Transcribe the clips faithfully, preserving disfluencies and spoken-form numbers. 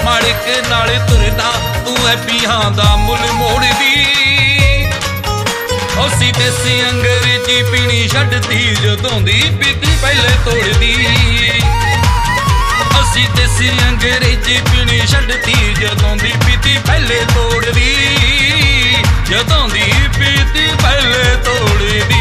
माड़क नाल तुरदा तू है पीहां दा मुल मोड़दी। असी देसी अंग्रेजी पीनी छड्डती जदों दी पीती पहले तोड़दी। असी देसी अंग्रेजी पीनी छड्डती जदों दी पीती पहले तोड़दी। जदों दी पीती पहले तोड़दी।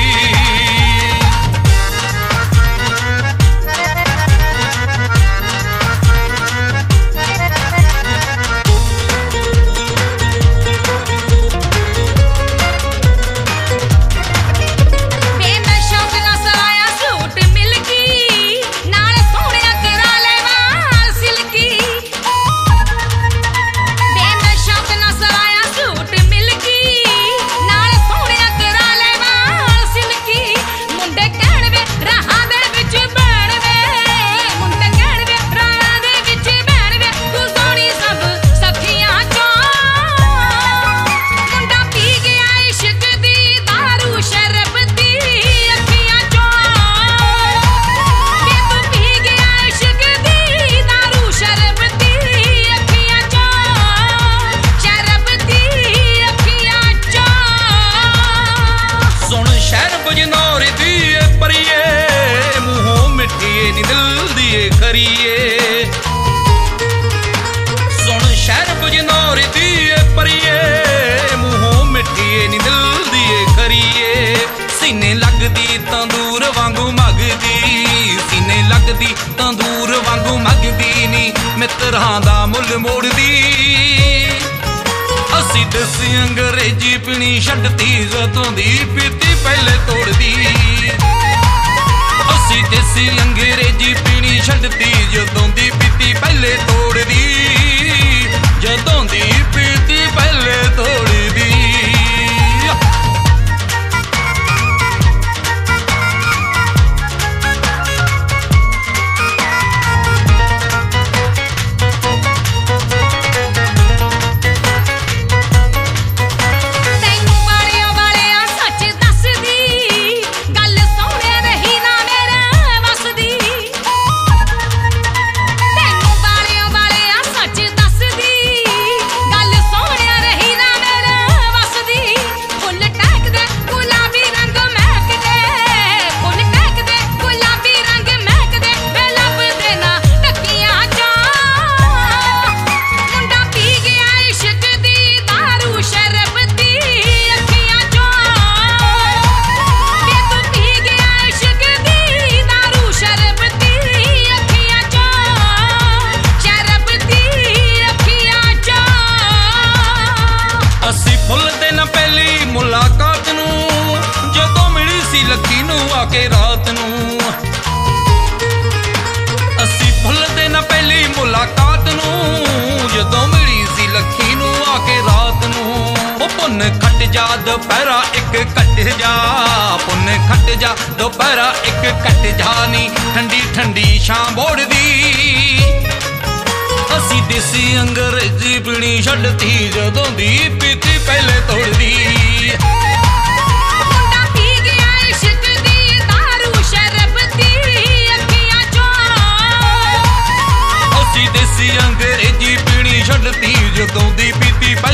सुन शहर बजनौर दी परिए मूहों मिठिए नी दिल दिए खरीए। सीने लगदी तंदूर वांगू मगदी। सीने लगदी तंदूर वांगू मगदी नी मित्रां दा मुल मोड़दी। असी देसी अंग्रेजी पीनी छड्डती जदों दी पीती पहले तोड़दी। असी देसी अंग्रेजी पीनी छड्डती जदों दी पीती पहले तोड़दी। जदों दी पीती पहले तोड़दी। मुलाकात नूं जदों मिली सी लकी नूं आके रात नूं। असी भुलदे ना पहली मुलाकात नूं जदों मिली सी लकी नूं आके रात नूं। ओ पुन खट जा दोपहरा एक कट जा। पुन खट जा दोपहरा एक कट जा नी ठंडी ठंडी शाम मोड़दी। असी देसी अंग्रेजी पीनी छड्डती जदों दी पीती पहले तोड़दी। अंग्रेजी पीनी छड्डती जदों दी पीती